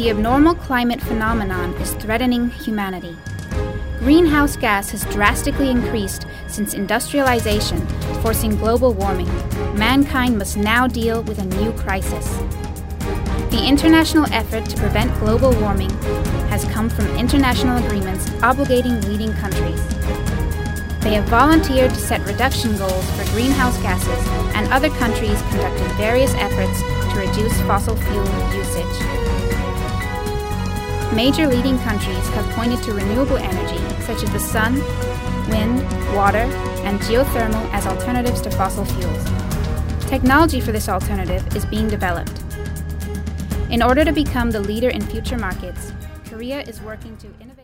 The abnormal climate phenomenon is threatening humanity. Greenhouse gas has drastically increased since industrialization, forcing global warming. Mankind must now deal with a new crisis. The international effort to prevent global warming has come from international agreements obligating leading countries. They have volunteered to set reduction goals for greenhouse gases, and other countries conducted various efforts to reduce fossil fuel usage. Major leading countries have pointed to renewable energy, such as the sun, wind, water, and geothermal as alternatives to fossil fuels. Technology for this alternative is being developed. In order to become the leader in future markets, Korea is working to innovate